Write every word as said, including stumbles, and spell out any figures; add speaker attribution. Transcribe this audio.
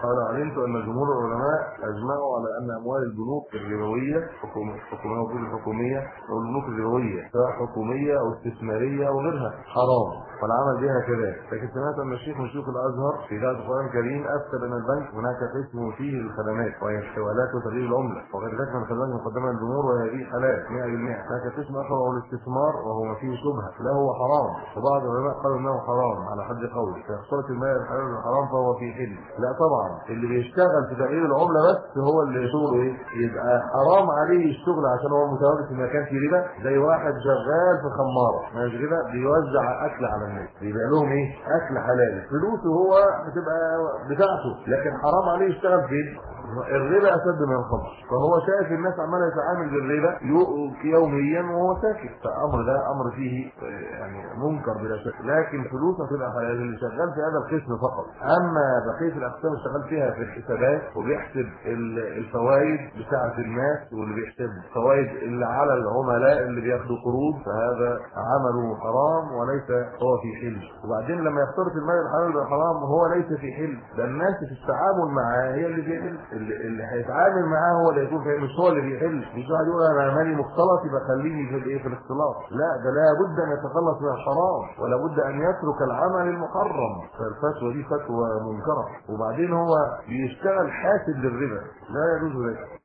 Speaker 1: قال علمت ان جمهور العلماء اجمعوا على ان اموال البنوك الربويه حكوميه الحكوميه او البنوك الربويه سواء حكوميه او استثماريه او غيرها حرام والعمل بها كذلك. لكن سمعت ان الشيخ من شيوخ الازهر في ذات القران الكريم افتى ان البنك هناك قسم فيه الخدمات وهي الحوالات وتغيير العمله وغير ذلك من الخدمات المقدمه للجمهور وهذه حلال مئة بالمئة. هناك قسم اخر وهو الاستثمار وهو ما فيه شبهه لا هو حرام وبعض العلماء قالوا انه حرام على حد قولي فيختلط المال الحلال والحرام فهو في حل. لا طبعا اللي بيشتغل في تغيير العمله بس هو اللي شغله ايه يبقى حرام عليه الشغل عشان هو متواجد في مكان فيه ربا زي واحد شغال في خماره ماشي كده بيوزع اكل على الناس بيبقى لهم ايه اكل حلال فلوسه هو بتبقى بتاعته لكن حرام عليه يشتغل فين الربا اشد من الخمر فهو شايف الناس عماله تتعامل بالربا يوميا وهو ساكت فالامر ده امر فيه يعني منكر بلا شك لكن فلوسه تبقى حلال اللي شغال في هذا القسم فقط. اما بقيه الاقسام اللي شغال فيها في الحسابات وبيحسب الفوائد بتاعه الناس واللي بيحسب الفوائد اللي على العملاء اللي بياخدوا قروض فهذا عمله حرام وليس هو في حل. وبعدين لما يختلط المال الحلال بالحرام هو ليس في حل ده الناس في التعامل معاه هي اللي بيحل اللي, اللي هيتعامل معاه هو اللي يكون فيه مش هو اللي بيحل. مش واحد يقول انا مالي مختلط يبقى خليني في الايه في الاختلاط لا ده لا بد ان يتخلص من الحرام ولا بد ان يترك العمل المحرم فالفتوى دي فتوى منكره. وبعدين هو بيشتغل حاسب للربا لا يجوز ذلك.